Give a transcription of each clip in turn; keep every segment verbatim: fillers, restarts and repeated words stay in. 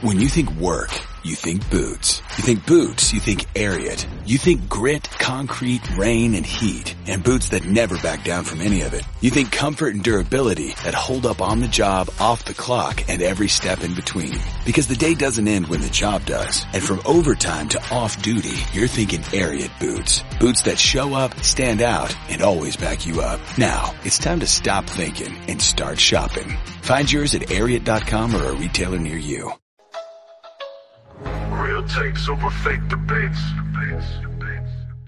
When you think work, you think boots. You think boots, you think Ariat. You think grit, concrete, rain, and heat. And boots that never back down from any of it. You think comfort and durability that hold up on the job, off the clock, and every step in between. Because the day doesn't end when the job does. And from overtime to off-duty, you're thinking Ariat boots. Boots that show up, stand out, and always back you up. Now, it's time to stop thinking and start shopping. Find yours at Ariat dot com or a retailer near you. Real takes over fake debates. debates, debates.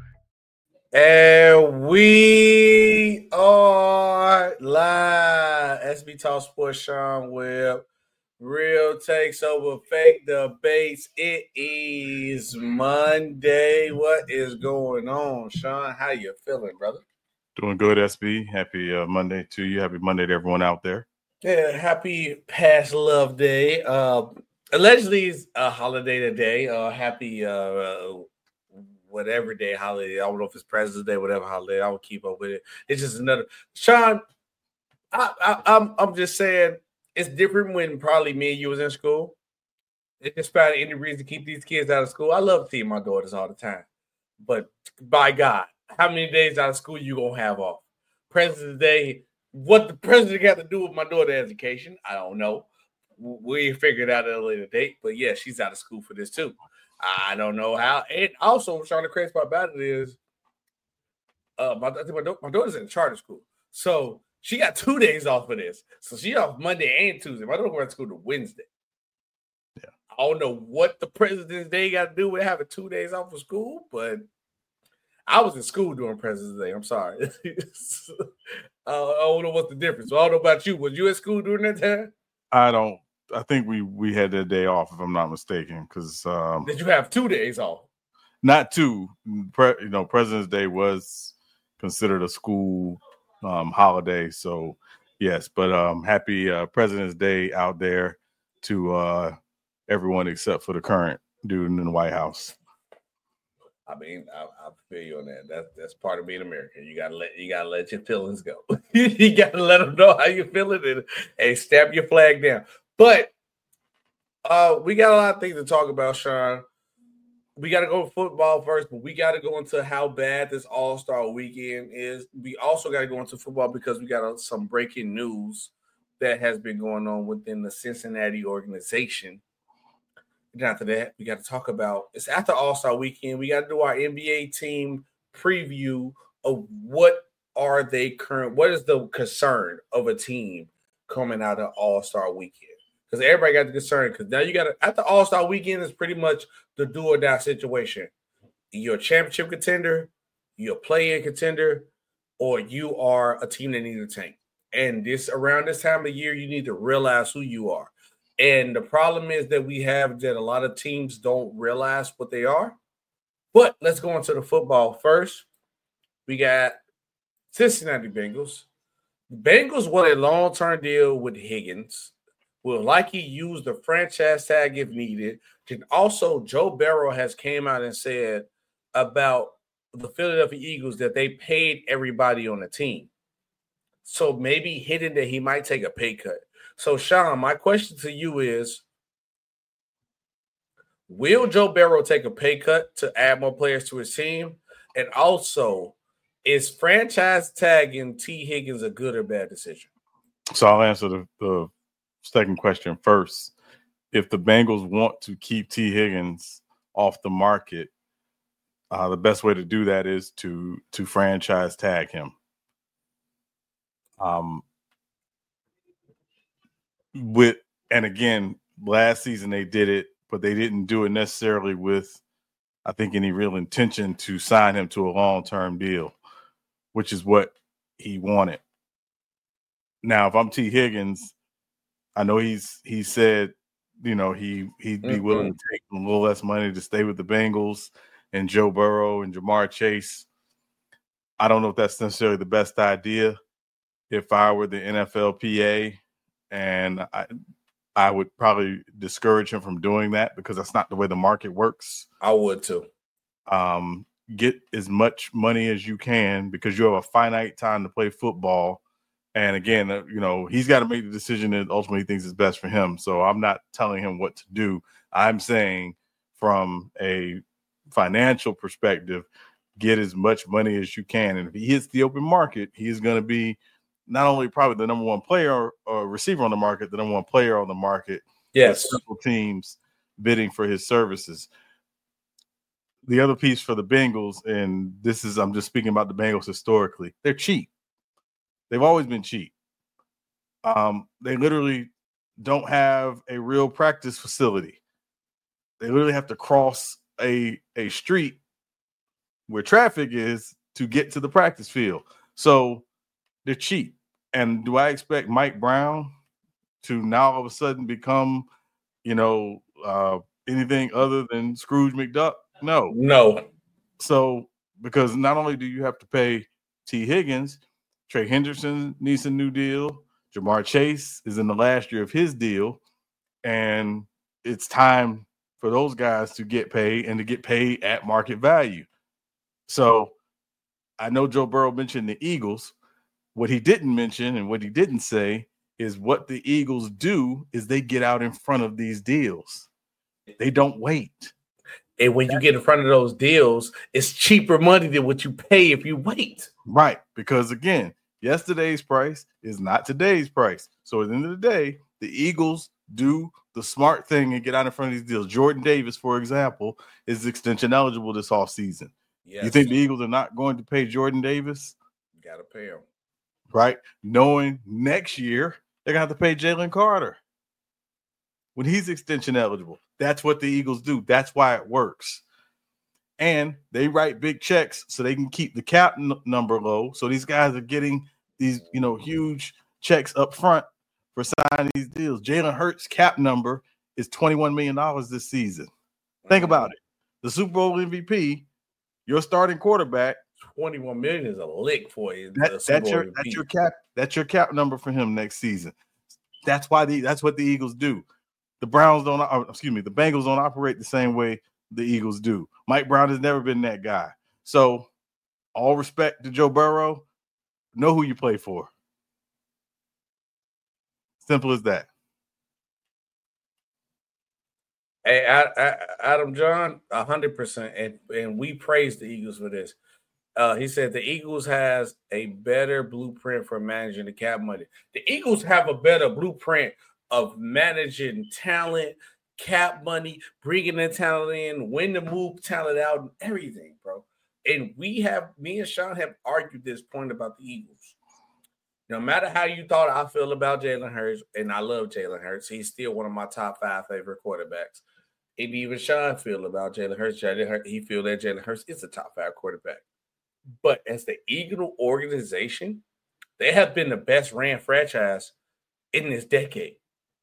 And we are live. S B Talk Sports, Sean Webb. Real takes over fake debates. It is Monday. What is going on, Sean? How you feeling, brother? Doing good, S B. Happy uh, Monday to you. Happy Monday to everyone out there. Yeah, happy past love day. Uh, allegedly, it's a holiday today. Uh, happy uh, whatever day holiday. I don't know if it's President's Day, whatever holiday. I will keep up with it. It's just another. Sean, I, I, I'm I'm just saying it's different when probably me and you was in school. It's just about any reason to keep these kids out of school. I love seeing my daughters all the time, but by God, how many days out of school you gonna have off? President's Day. What the president got to do with my daughter's education, I don't know. We figured out at a later date, but yeah, she's out of school for this too. I don't know how. And also, Sean, the crazy part about it is, uh, my, I think my, my daughter's in charter school, so she got two days off of this. So she off Monday and Tuesday. My daughter went to school to Wednesday. Yeah, I don't know what the President's Day got to do with having two days off of school, but I was in school during President's Day. I'm sorry. Uh, I don't know what's the difference. So I don't know about you. Was you at school during that time? I don't. I think we we had that day off, if I'm not mistaken. Because um, did you have two days off? Not two. Pre, you know, President's Day was considered a school um, holiday. So yes, but um, happy uh, President's Day out there to uh, everyone except for the current dude in the White House. I mean, I, I feel you on that. That's that's part of being American. You gotta let you gotta let your feelings go. You gotta let them know how you're feeling and, and stamp your flag down. But uh, we got a lot of things to talk about, Sean. We got to go football first, but we got to go into how bad this All-Star weekend is. We also got to go into football because we got uh, some breaking news that has been going on within the Cincinnati organization. And after that, we got to talk about it's after All-Star weekend. We got to do our N B A team preview of what are they current, what is the concern of a team coming out of All-Star weekend? Because everybody got the concern. Because now you got to, after All-Star weekend is pretty much the do or die situation. You're a championship contender, you're a play-in contender, or you are a team that needs a tank. And this around this time of year, you need to realize who you are. And the problem is that we have that a lot of teams don't realize what they are. But let's go into the football first. We got Cincinnati Bengals. The Bengals won a long-term deal with Higgins. Will likely use the franchise tag if needed. And also, Joe Burrow has came out and said about the Philadelphia Eagles that they paid everybody on the team. So maybe hidden that he might take a pay cut. So, Sean, my question to you is, will Joe Burrow take a pay cut to add more players to his team? And also, is franchise tagging T. Higgins a good or bad decision? So I'll answer the, the second question first. If the Bengals want to keep T. Higgins off the market, uh, the best way to do that is to to franchise tag him. Um. With and again, last season they did it, but they didn't do it necessarily with, I think, any real intention to sign him to a long-term deal, which is what he wanted. Now, if I'm T. Higgins, I know he's he said, you know, he he'd be mm-hmm. willing to take a little less money to stay with the Bengals and Joe Burrow and Jamar Chase. I don't know if that's necessarily the best idea. If I were the N F L P A. And I, I would probably discourage him from doing that because that's not the way the market works. I would too. Um, get as much money as you can because you have a finite time to play football And again, uh, you know, he's got to make the decision that ultimately he thinks is best for him. So I'm not telling him what to do. I'm saying from a financial perspective, get as much money as you can. And if he hits the open market, he is going to be not only probably the number one player or receiver on the market, the number one player on the market. Yes. Several teams bidding for his services. The other piece for the Bengals, and this is, I'm just speaking about the Bengals historically, they're cheap. They've always been cheap. Um, they literally don't have a real practice facility. They literally have to cross a, a street where traffic is to get to the practice field. So they're cheap. And do I expect Mike Brown to now all of a sudden become, you know, uh, anything other than Scrooge McDuck? No. No. So because not only do you have to pay T. Higgins, Trey Henderson needs a new deal. Jamar Chase is in the last year of his deal. And it's time for those guys to get paid and to get paid at market value. So I know Joe Burrow mentioned the Eagles. What he didn't mention and what he didn't say is what the Eagles do is they get out in front of these deals. They don't wait. And when you get in front of those deals, it's cheaper money than what you pay if you wait. Right. Because again, yesterday's price is not today's price. So at the end of the day, the Eagles do the smart thing and get out in front of these deals. Jordan Davis, for example, is extension eligible this offseason. Yes. You think the Eagles are not going to pay Jordan Davis? You got to pay him. Right? Knowing next year they're going to have to pay Jalen Carter when he's extension eligible. That's what the Eagles do. That's why it works. And they write big checks so they can keep the cap n- number low. So these guys are getting these, you know, huge checks up front for signing these deals. Jalen Hurts' cap number is twenty-one million dollars this season. Think about it. The Super Bowl M V P, your starting quarterback, twenty-one million is a lick for you. That, that's your that's your cap. That's your cap number for him next season. That's why the that's what the Eagles do. The Browns don't. Uh, excuse me. The Bengals don't operate the same way the Eagles do. Mike Brown has never been that guy. So, all respect to Joe Burrow. Know who you play for. Simple as that. Hey, I, I, Adam John, a hundred percent, and and we praise the Eagles for this. Uh, he said the Eagles has a better blueprint for managing the cap money. The Eagles have a better blueprint of managing talent, cap money, bringing the talent in, when to move talent out, and everything, bro. And we have, me and Sean have argued this point about the Eagles. No matter how you thought I feel about Jalen Hurts, and I love Jalen Hurts, he's still one of my top five favorite quarterbacks. And even Sean feel about Jalen Hurts, Jalen Hurts, he feel that Jalen Hurts is a top five quarterback. But as the Eagle organization, they have been the best ran franchise in this decade.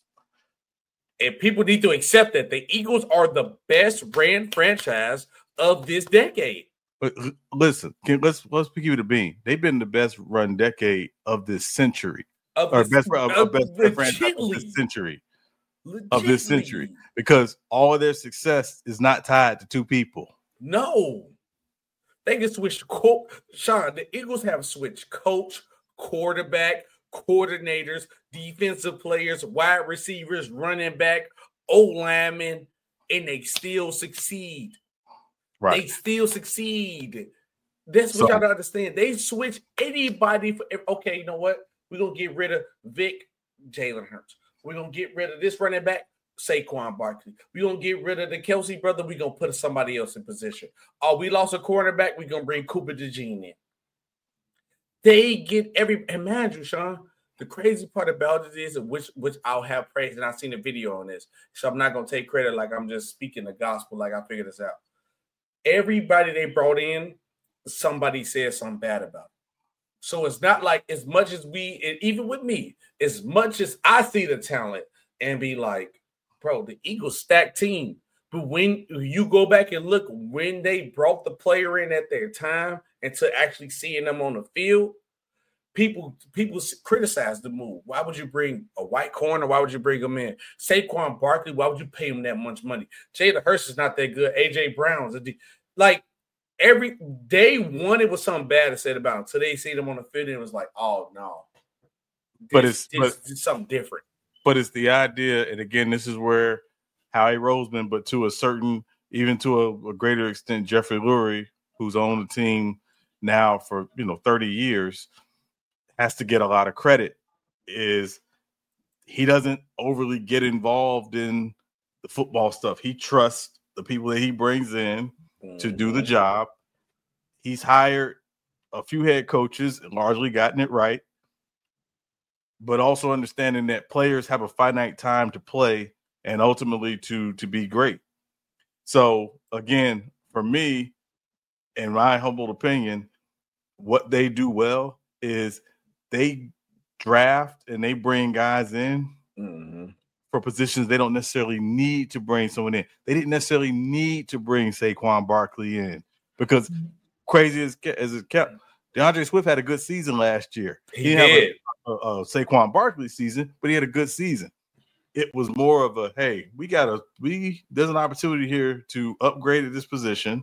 And people need to accept that the Eagles are the best ran franchise of this decade. But listen, can, let's let's pick you the bean. They've been the best run decade of this century, of or this, best, of, of best franchise of this century, of this century, because all of their success is not tied to two people. No, they can switch. Co- Sean, the Eagles have switched coach, quarterback, coordinators, defensive players, wide receivers, running back, O-linemen, and they still succeed. Right. They still succeed. That's what so, y'all don't understand. They switch anybody for okay, you know what? We're gonna get rid of Vic, Jalen Hurts. We're gonna get rid of this running back, Saquon Barkley. We're gonna get rid of the Kelsey brother. We're gonna put somebody else in position. Oh, we lost a cornerback, we're gonna bring Cooper DeJean in. They get every and mind you, Sean. The crazy part about it is, which which I'll have praise, and I've seen a video on this, so I'm not gonna take credit like I'm just speaking the gospel, like I figured this out. Everybody they brought in, somebody said something bad about it. So it's not like as much as we, even with me, as much as I see the talent and be like, bro, the Eagles stacked team. But when you go back and look when they brought the player in at their time and to actually seeing them on the field, people people criticize the move. Why would you bring a white corner? Why would you bring him in? Saquon Barkley, why would you pay him that much money? Jalen Hurts is not that good. A J Brown's a D. Like every day one, it was something bad said about him. So they see them on the field and it was like, oh no. but it's, this, but, this something different. But it's the idea, and again, this is where Howie Roseman, but to a certain, even to a, a greater extent, Jeffrey Lurie, who's on the team now for you know thirty years, has to get a lot of credit. Is he doesn't overly get involved in the football stuff. He trusts the people that he brings in mm-hmm. to do the job. He's hired a few head coaches, largely gotten it right, but also understanding that players have a finite time to play and ultimately to, to be great. So, again, for me, in my humble opinion, what they do well is they draft and they bring guys in mm-hmm. for positions they don't necessarily need to bring someone in. They didn't necessarily need to bring Saquon Barkley in because mm-hmm. crazy as, as it kept, DeAndre Swift had a good season last year. He, he did. A, a, a Saquon Barkley season, but he had a good season. It was more of a, hey, we got to, we, there's an opportunity here to upgrade at this position.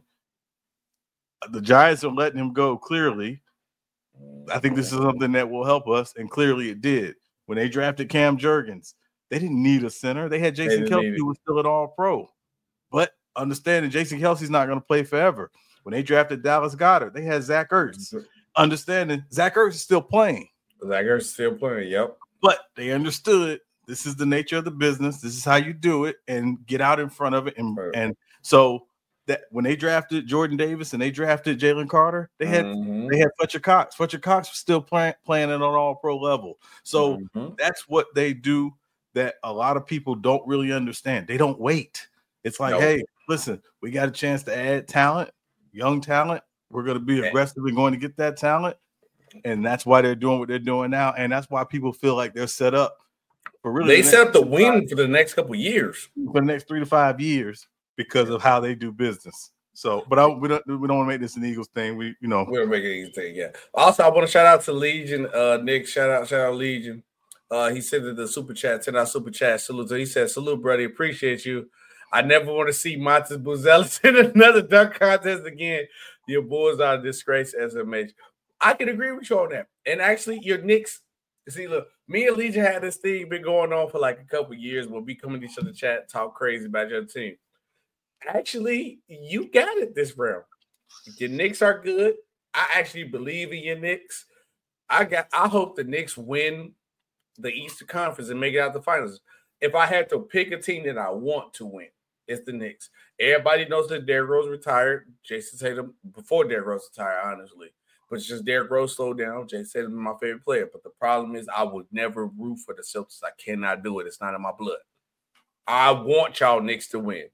The Giants are letting him go clearly. I think this is something that will help us, and clearly it did. When they drafted Cam Jurgens, they didn't need a center. They had Jason Kelce, who was still an all-pro. But understanding Jason Kelce's not going to play forever. When they drafted Dallas Goedert, they had Zach Ertz. Understanding Zach Ertz is still playing. Zach Ertz is still playing, yep. But they understood this is the nature of the business. This is how you do it, and get out in front of it. And, right. and so that when they drafted Jordan Davis and they drafted Jalen Carter, they had mm-hmm. they had Fletcher Cox. Fletcher Cox was still play, playing at an all-pro level. So mm-hmm. that's what they do that a lot of people don't really understand. They don't wait. It's like, nope. hey, listen, we got a chance to add talent, young talent. We're going to be aggressively going to get that talent. And that's why they're doing what they're doing now. And that's why people feel like they're set up for really. They the set up to win for the next couple of years. For the next three to five years. Because of how they do business. So, but I, we don't we don't want to make this an Eagles thing. We, you know, we don't make it an Eagles thing. Yeah. Also, I want to shout out to Legion. Uh, Nick, shout out, shout out Legion. Uh, he said that the super chat, send out super chat. Salute. So he said, "Salute, buddy. Appreciate you. I never want to see Montes Buzelis in another dunk contest again. Your Bulls are a disgrace as a major." I can agree with you on that. And actually, your Knicks. See, look, me and Legion had this thing been going on for like a couple of years. We'll be coming to each other chat, talk crazy about your team. Actually, you got it this round. Your Knicks are good. I actually believe in your Knicks. I got. I hope the Knicks win the Eastern Conference and make it out the finals. If I had to pick a team that I want to win, it's the Knicks. Everybody knows that Derrick Rose retired. Jason Tatum before Derrick Rose retired, honestly. But it's just Derrick Rose slowed down. Jason Tatum is my favorite player. But the problem is I would never root for the Celtics. I cannot do it. It's not in my blood. I want y'all Knicks to win.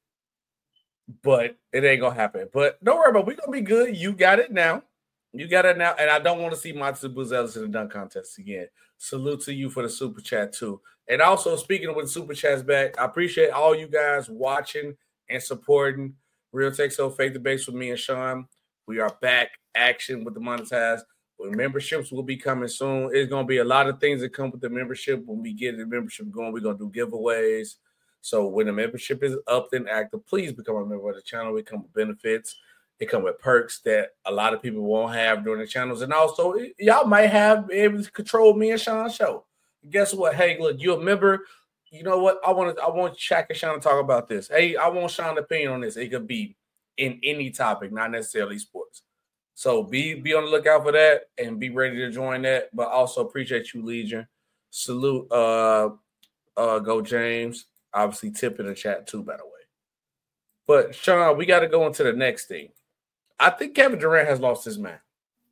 But it ain't gonna happen. But don't worry about it. We're gonna be good. You got it now. You got it now. And I don't want to see Montes Buzelis in the dunk contest again. Salute to you for the super chat too. And also, speaking with the super chats back, I appreciate all you guys watching and supporting Real Tech So Fake Debates with me and Sean. We are back action with the monetize. Well, memberships will be coming soon. It's gonna be a lot of things that come with the membership. When we get the membership going, we're gonna do giveaways. So when the membership is up and active, please become a member of the channel. We come with benefits. They come with perks that a lot of people won't have during the channels. And also, y'all might have be able to control me and Sean's show. Guess what? Hey, look, you're a member. You know what? I want to, I want Shaq and Sean to talk about this. Hey, I want Sean's opinion on this. It could be in any topic, not necessarily sports. So be, be on the lookout for that and be ready to join that. But also appreciate you, Legion. Salute, uh, uh, Go James. Obviously, tip in the chat too, by the way. But, Sean, we got to go into the next thing. I think Kevin Durant has lost his mind.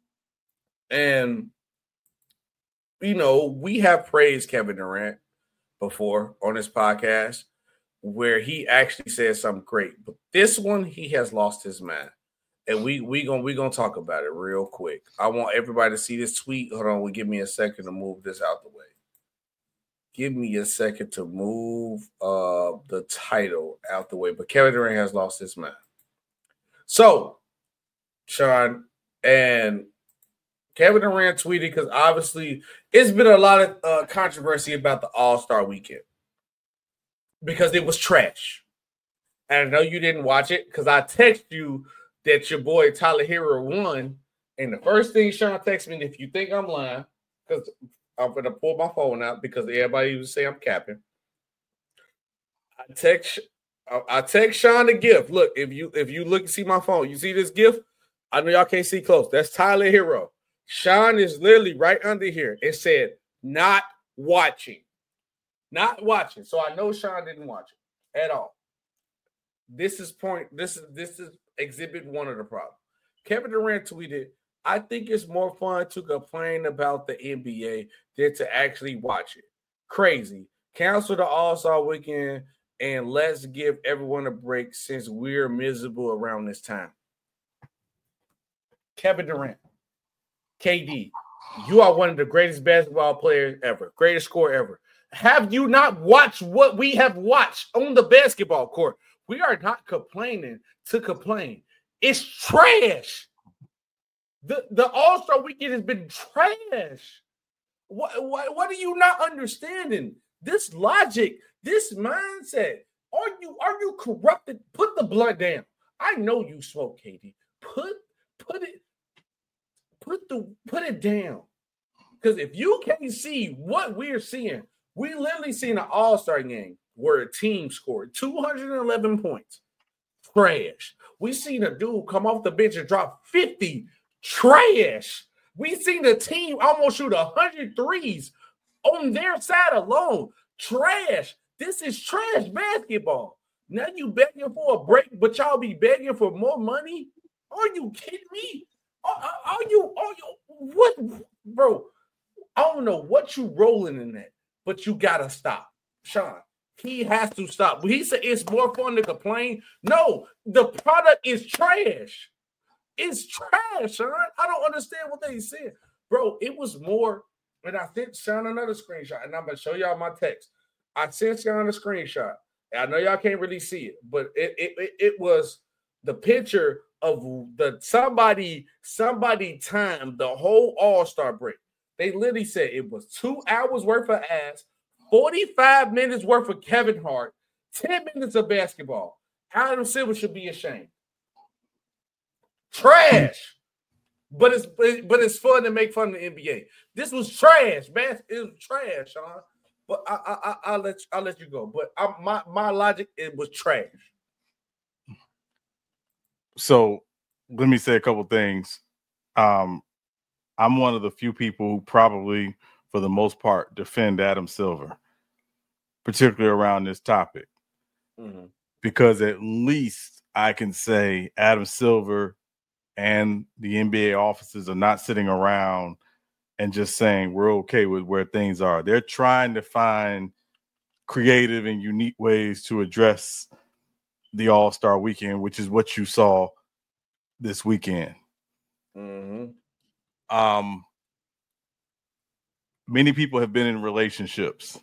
And, you know, we have praised Kevin Durant before on this podcast where he actually said something great. But this one, he has lost his mind. And we we gonna we gonna talk about it real quick. I want everybody to see this tweet. Hold on, we give me a second to move this out the way. Give me a second to move uh, the title out the way. But Kevin Durant has lost his mind. So, Sean, and Kevin Durant tweeted because obviously it's been a lot of uh, controversy about the All-Star weekend because it was trash. And I know you didn't watch it because I texted you that your boy Tyler Hero won. And the first thing Sean texted me, if you think I'm lying, because I'm gonna pull my phone out because everybody would say I'm capping. I text I, I text Sean the gift. Look, if you if you look and see my phone, you see this gift? I know y'all can't see close. That's Tyler Hero. Sean is literally right under here. It said not watching. Not watching. So I know Sean didn't watch it at all. This is point. This is this is exhibit one of the problem. Kevin Durant tweeted, I think it's more fun to complain about the N B A than to actually watch it. Crazy. Cancel the All-Star weekend and let's give everyone a break since we're miserable around this time. Kevin Durant, K D, you are one of the greatest basketball players ever, greatest scorer ever. Have you not watched what we have watched on the basketball court? We are not complaining to complain. It's trash. The, the All-Star weekend has been trash. What, what, what are you not understanding? This logic, this mindset. Are you are you corrupted? Put the blood down. I know you smoke, K D. Put put it put the put it down. Because if you can't see what we're seeing, we literally seen an All-Star game where a team scored two hundred eleven points. Trash. We seen a dude come off the bench and drop fifty. Trash. We seen the team almost shoot one hundred threes on their side alone. Trash. This is trash basketball. Now you begging for a break, but y'all be begging for more money? Are you kidding me? Are, are you, are you, what, bro? I don't know what you rolling in that, but you gotta stop. Sean, he has to stop. He said it's more fun to complain. No, the product is trash. It's trash, Sean. I don't understand what they said. Bro, it was more, and I sent Sean another screenshot, and I'm going to show y'all my text. I sent Sean a screenshot. And I know y'all can't really see it, but it, it, it, it was the picture of the somebody, somebody timed the whole All-Star break. They literally said it was two hours worth of ass, forty-five minutes worth of Kevin Hart, ten minutes of basketball. Adam Silver should be ashamed. Trash, but it's but it's fun to make fun of the N B A. This was trash, man. It was trash, Sean. But I, I, I, I'll let you, I'll let you go. But I, my my logic, it was trash. So let me say a couple things. Um, I'm one of the few people who probably, for the most part, defend Adam Silver, particularly around this topic, mm-hmm. because at least I can say Adam Silver and the N B A offices are not sitting around and just saying we're okay with where things are. They're trying to find creative and unique ways to address the All-Star weekend, which is what you saw this weekend. Mm-hmm. Um, many people have been in relationships.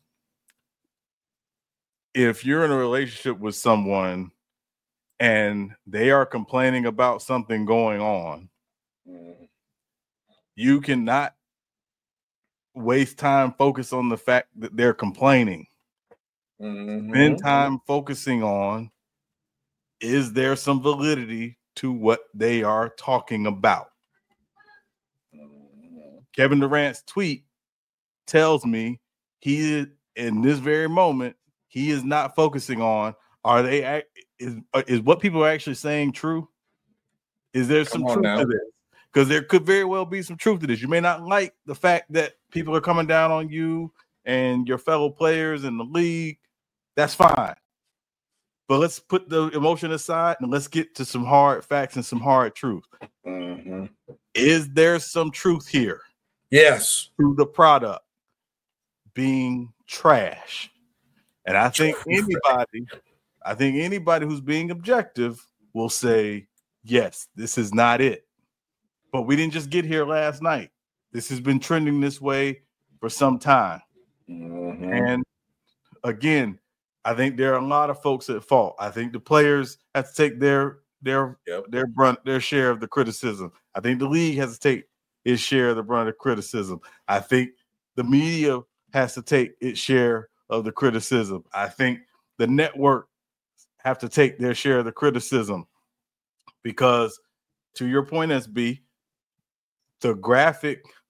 If you're in a relationship with someone and they are complaining about something going on, mm-hmm. you cannot waste time focus on the fact that they're complaining. Mm-hmm. Spend time focusing on, is there some validity to what they are talking about? Mm-hmm. Kevin Durant's tweet tells me he is, in this very moment, he is not focusing on, are they is is what people are actually saying true? Is there some truth now. to this? Because there could very well be some truth to this. You may not like the fact that people are coming down on you and your fellow players in the league. That's fine. But let's put the emotion aside and let's get to some hard facts and some hard truth. Mm-hmm. Is there some truth here? Yes. To the product being trash. And I think anybody, I think anybody who's being objective will say, yes, this is not it. But we didn't just get here last night. This has been trending this way for some time. Mm-hmm. And again, I think there are a lot of folks at fault. I think the players have to take their their yep. their brunt, their share of the criticism. I think the league has to take its share of the brunt of criticism. I think the media has to take its share of the criticism. I think the network have to take their share of the criticism, because to your point, S B, the graphic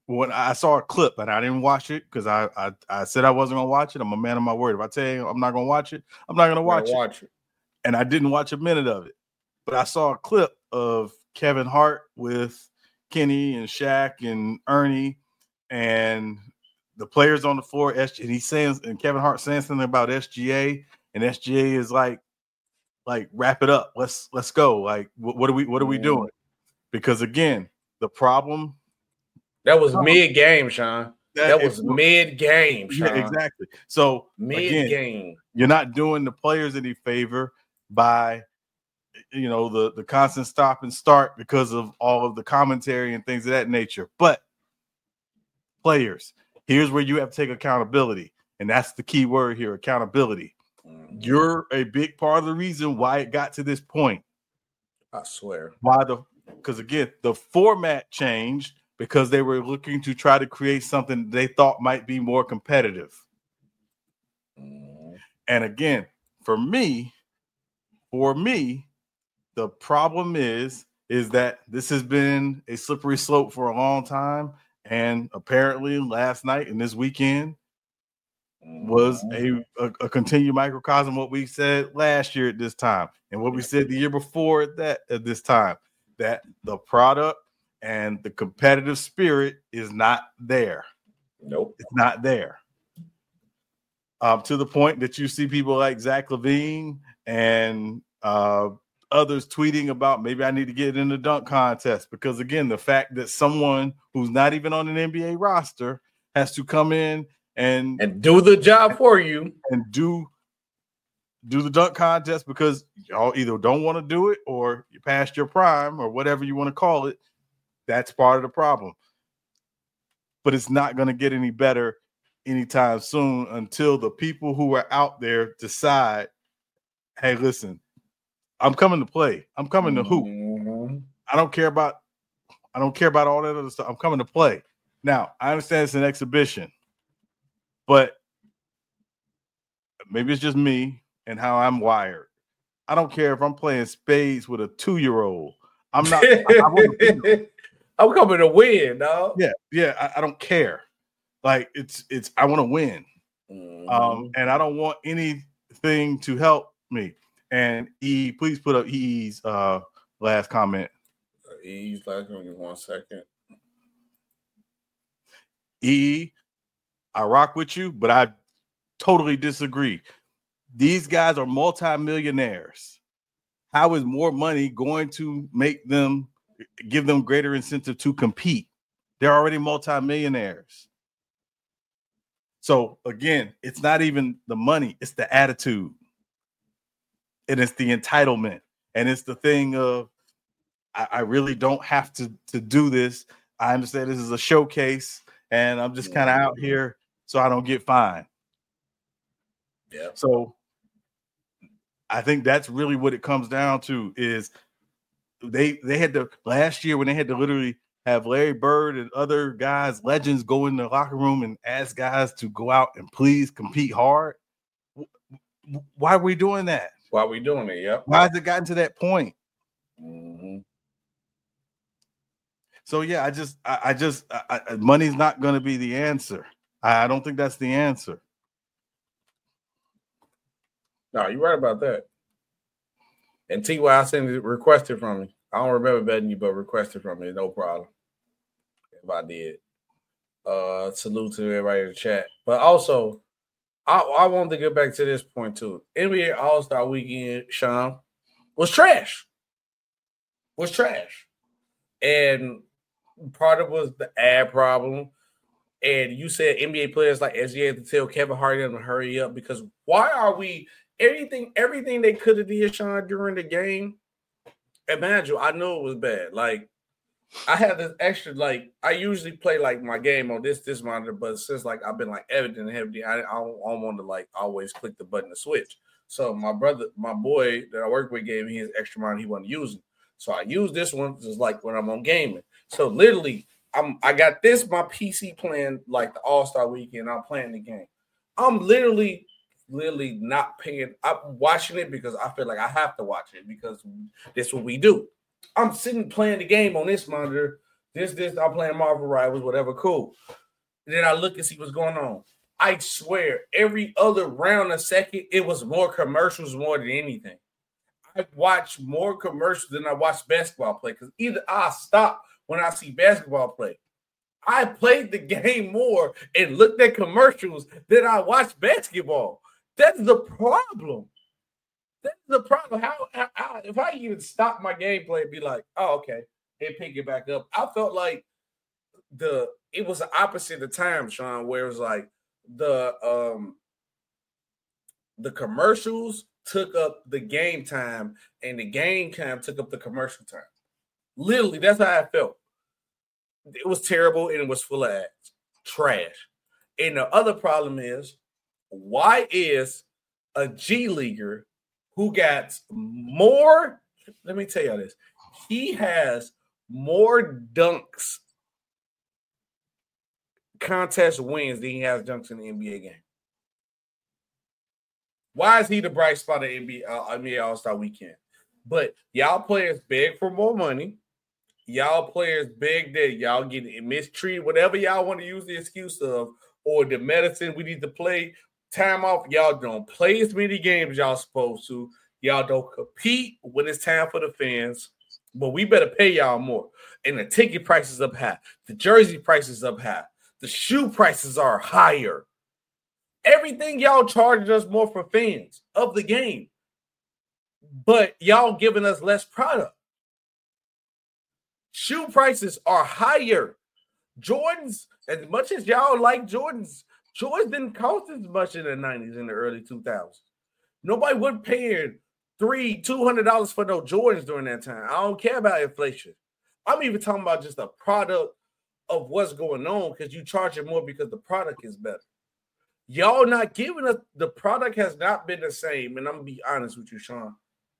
when I saw a clip and I didn't watch it because I, I I said I wasn't gonna watch it. I'm a man of my word. If I tell you I'm not gonna watch it, I'm not gonna watch it. watch it. And I didn't watch a minute of it. But I saw a clip of Kevin Hart with Kenny and Shaq and Ernie and the players on the floor. And he's saying, and Kevin Hart saying something about S G A, and S G A is like, like wrap it up. Let's let's go. Like, what, what are we what are we doing? Because again, the problem. That was mid game, Sean. That, that was it, mid game, Sean. Yeah, exactly. So mid game, you're not doing the players any favor by, you know, the the constant stop and start because of all of the commentary and things of that nature. But players, here's where you have to take accountability, and that's the key word here: accountability. Mm-hmm. You're a big part of the reason why it got to this point. I swear. Why the? Because again, the format changed. Because they were looking to try to create something they thought might be more competitive. Mm. And again, for me, for me, the problem is, is that this has been a slippery slope for a long time. And apparently last night and this weekend was a, a, a continued microcosm of what we said last year at this time. And what we said the year before at that at this time, that the product and the competitive spirit is not there. Nope. It's not there. Um, to the point that you see people like Zach LaVine and uh, others tweeting about maybe I need to get in the dunk contest because, again, the fact that someone who's not even on an N B A roster has to come in and and do the job for you and do do the dunk contest because y'all either don't want to do it or you passed your prime or whatever you want to call it. That's part of the problem. But it's not going to get any better anytime soon until the people who are out there decide, hey, listen, I'm coming to play. I'm coming to hoop. Mm-hmm. I don't care about I don't care about all that other stuff. I'm coming to play. Now, I understand it's an exhibition, but maybe it's just me and how I'm wired. I don't care if I'm playing spades with a two-year-old. I'm not I, I I'm coming to win, dog. Yeah, yeah. I, I don't care. Like it's it's. I want to win, mm-hmm. um, and I don't want anything to help me. And E, please put up E's uh, last comment. Uh, E's last comment. One second. E, I rock with you, but I totally disagree. These guys are multimillionaires. How is more money going to make them? Give them greater incentive to compete? They're already multimillionaires. So again, it's not even the money, it's the attitude. And it's the entitlement. And it's the thing of, I, I really don't have to, to do this. I understand this is a showcase and I'm just kind of out here so I don't get fined. Yeah. So I think that's really what it comes down to is They they had to last year when they had to literally have Larry Bird and other guys, legends, go in the locker room and ask guys to go out and please compete hard. Why are we doing that? Why are we doing it? Yep. Why has it gotten to that point? Mm-hmm. So yeah, I just I, I just I, I, money's not going to be the answer. I, I don't think that's the answer. No, you're right about that. And T Y, I sent it requested from me. I don't remember betting you, but requested from me. No problem. If I did. Uh, salute to everybody in the chat. But also, I, I wanted to get back to this point too. N B A All-Star Weekend, Sean, was trash. Was trash. And part of it was the ad problem. And you said N B A players like S G A had to tell Kevin Hart to hurry up because why are we everything everything they could have did, Sean, during the game? Imagine, I knew it was bad. Like I had this extra, like I usually play like my game on this this monitor, but since like I've been like editing and everything, I, I don't, I don't want to like always click the button to switch. So my brother, my boy that I work with gave me his extra monitor he wasn't using. So I use this one just like when I'm on gaming. So literally, I'm I got this my P C playing like the All-Star Weekend. I'm playing the game. I'm literally, literally not paying. I'm watching it because I feel like I have to watch it because that's what we do. I'm sitting playing the game on this monitor, This, this, I'm playing Marvel Rivals, whatever, cool. And then I look and see what's going on. I swear, every other round a second, it was more commercials more than anything. I watch more commercials than I watch basketball play because either I stop when I see basketball play. I played the game more and looked at commercials than I watched basketball. That's the problem. That's the problem. How, how, how if I even stop my gameplay and be like, oh, okay, and pick it back up. I felt like the it was the opposite of time, Sean, where it was like the um the commercials took up the game time and the game time took up the commercial time. Literally, that's how I felt. It was terrible and it was full of ads. Trash. And the other problem is, why is a G Leaguer who got more, let me tell you this, he has more dunks contest wins than he has dunks in the N B A game. Why is he the bright spot of the N B A, uh, N B A All-Star Weekend? But y'all players beg for more money. Y'all players beg that y'all get mistreated, whatever y'all want to use the excuse of, or the medicine we need to play time off. Y'all don't play as many games as y'all supposed to. Y'all don't compete when it's time for the fans. But we better pay y'all more. And the ticket prices up high. The jersey prices up high. The shoe prices are higher. Everything y'all charging us more for fans of the game. But y'all giving us less product. Shoe prices are higher. Jordans, as much as y'all like Jordans, Jordans didn't cost as much in the nineties and the early two thousands. Nobody would pay three, two hundred dollars for no Jordans during that time. I don't care about inflation. I'm even talking about just the product of what's going on because you charge it more because the product is better. Y'all not giving us, the product has not been the same. And I'm going to be honest with you, Sean.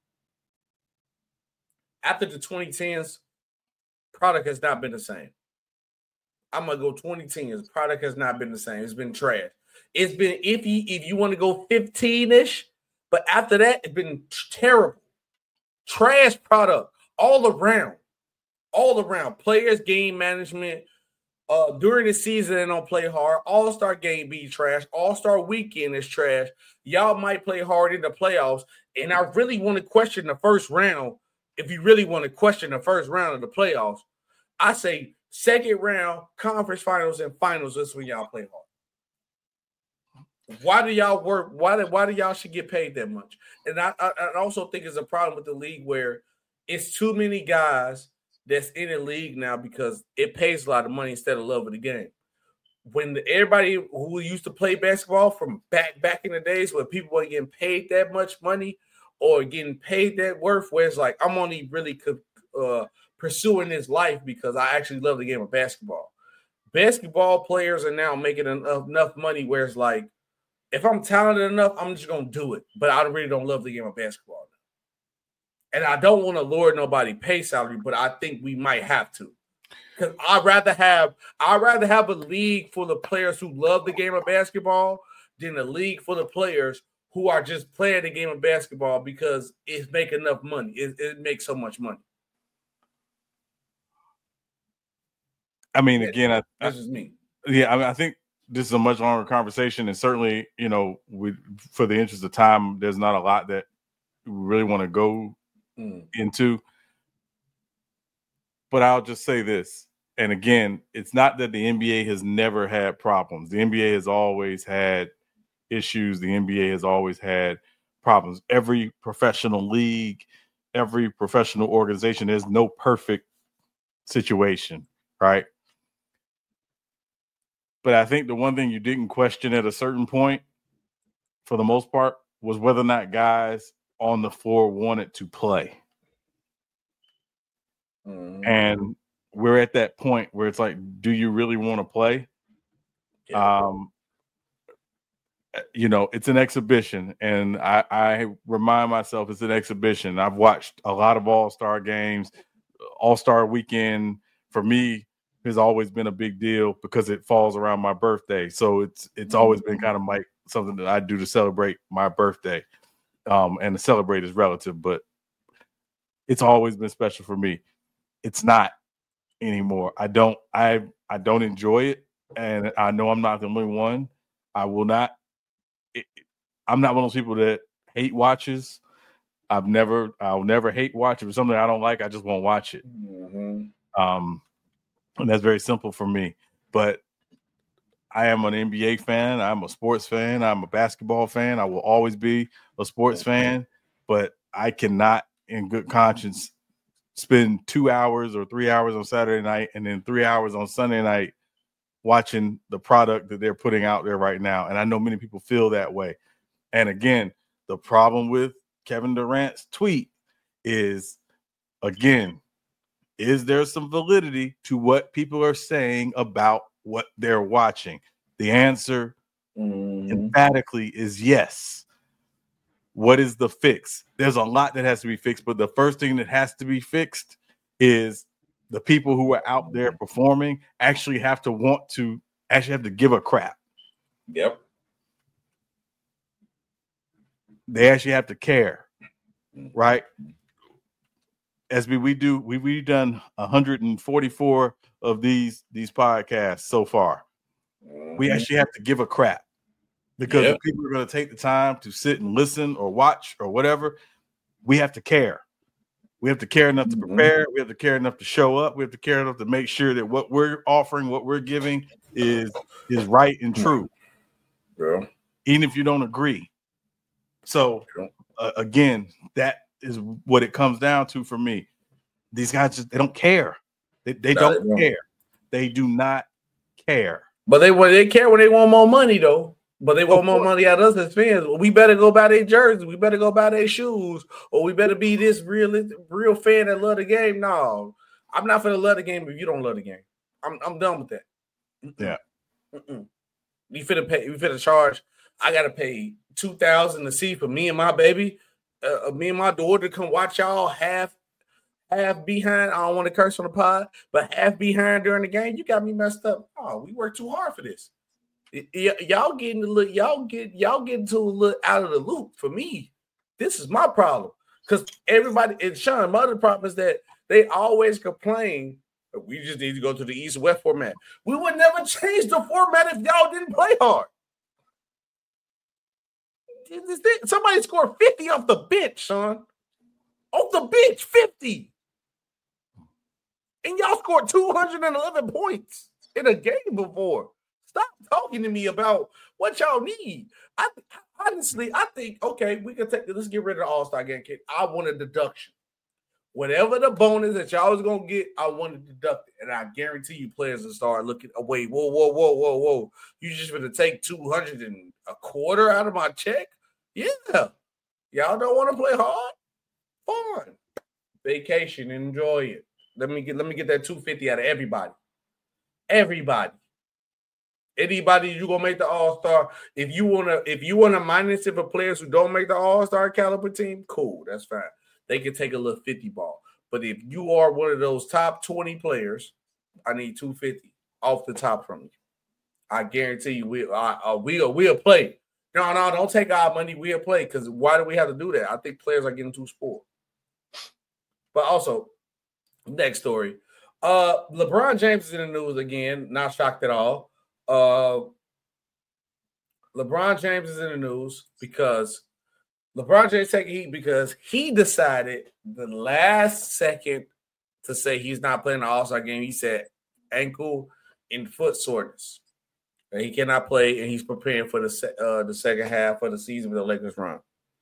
After the twenty tens, product has not been the same. I'm going to go twenty tens. Product has not been the same. It's been trash. It's been iffy if you want to go fifteen-ish. But after that, it's been terrible. Trash product all around. All around. Players, game management. Uh, during the season, they don't play hard. All-Star game be trash. All-Star weekend is trash. Y'all might play hard in the playoffs. And I really want to question the first round. If you really want to question the first round of the playoffs, I say second round, conference finals, and finals. That's when y'all play hard. Why do y'all work? Why do, why do y'all should get paid that much? And I, I, I also think it's a problem with the league where it's too many guys that's in the league now because it pays a lot of money instead of love of the game. When the, everybody who used to play basketball from back back in the days where people weren't getting paid that much money or getting paid that worth, where it's like I'm only really uh, pursuing this life because I actually love the game of basketball. Basketball players are now making enough, enough money where it's like, if I'm talented enough, I'm just going to do it. But I really don't love the game of basketball. And I don't want to lure nobody pay salary, but I think we might have to. Because I'd rather have I'd rather have a league full of players who love the game of basketball than a league full of players who are just playing the game of basketball because it's making enough money. It, it makes so much money. I mean, again, I, that's just me. Yeah, I mean, I think this is a much longer conversation, and certainly, you know, we for the interest of time, there's not a lot that we really want to go mm. into. But I'll just say this, and again, it's not that the N B A has never had problems. The N B A has always had issues. The N B A has always had problems. Every professional league, every professional organization, there's no perfect situation, right? But I think the one thing you didn't question at a certain point, for the most part, was whether or not guys on the floor wanted to play. Mm-hmm. And we're at that point where it's like, do you really want to play? Yeah. Um, you know, it's an exhibition, and I, I remind myself it's an exhibition. I've watched a lot of All-Star games. All-Star weekend, for me, has always been a big deal because it falls around my birthday. So it's it's always been kind of like something that I do to celebrate my birthday. Um, and to celebrate is relative, but it's always been special for me. It's not anymore. I don't. I I don't enjoy it, and I know I'm not the only one. I will not. It, I'm not one of those people that hate watches. I've never. I'll never hate watch. If it's something I don't like, I just won't watch it. Mm-hmm. Um, and that's very simple for me. But I am an N B A fan. I'm a sports fan. I'm a basketball fan. I will always be a sports fan. But I cannot, in good conscience, spend two hours or three hours on Saturday night and then three hours on Sunday night watching the product that they're putting out there right now. And I know many people feel that way. And again, the problem with Kevin Durant's tweet is, again, is there some validity to what people are saying about what they're watching? The answer mm. emphatically is yes. What is the fix? There's a lot that has to be fixed, but the first thing that has to be fixed is the people who are out there performing actually have to want to actually have to give a crap. Yep. They actually have to care, right? As we, we do, we, we've done one hundred forty-four of these, these podcasts so far. We actually have to give a crap. Because yep. if people are going to take the time to sit and listen or watch or whatever, we have to care. We have to care enough to prepare. Mm-hmm. We have to care enough to show up. We have to care enough to make sure that what we're offering, what we're giving is, is right and true. Yeah. Even if you don't agree. So, uh, again, that is what it comes down to for me. These guys, just they don't care. They, they, no, don't, they don't care. They do not care. But they, they care when they want more money, though. But they want more money out of us as fans. We better go buy their jerseys. We better go buy their shoes. Or we better be this real, real fan that love the game. No, I'm not going to love the game if you don't love the game. I'm I'm done with that. Mm-mm. Yeah. Mm-mm. You finna pay. You finna charge. I got to pay two thousand dollars to see for me and my baby, uh, me and my daughter to come watch y'all half, half behind. I don't want to curse on the pod, but half behind during the game. You got me messed up. Oh, we worked too hard for this. Y- y'all getting a little, y'all get y'all getting to a little out of the loop. For me, this is my problem because everybody and Sean, my other problem is that they always complain. We just need to go to the East West format. We would never change the format if y'all didn't play hard. Somebody scored fifty off the bench, Sean. Off the bench, fifty, and y'all scored two hundred eleven points in a game before. Stop talking to me about what y'all need. I honestly, I think, okay, we can take let's get rid of the All-Star game, kid. I want a deduction. Whatever the bonus that y'all was gonna get, I want to deduct it. And I guarantee you players will start looking away. Whoa, whoa, whoa, whoa, whoa. You just gonna take two hundred and a quarter out of my check? Yeah. Y'all don't want to play hard? Fine. Vacation, enjoy it. Let me get let me get that two hundred fifty out of everybody. Everybody. Anybody you gonna make the All-Star? If you wanna, if you wanna minus it for players who don't make the All-Star caliber team, cool, that's fine. They can take a little fifty ball. But if you are one of those top twenty players, I need two hundred fifty off the top from you. I guarantee you, we uh, uh, we'll we'll play. No, no, don't take our money. We'll play because why do we have to do that? I think players are getting too spoiled. But also, next story. Uh, LeBron James is in the news again. Not shocked at all. Uh, LeBron James is in the news because LeBron James taking heat because he decided the last second to say he's not playing the All-Star game. He said ankle and foot soreness. And he cannot play, and he's preparing for the se- uh, the second half of the season with the Lakers run.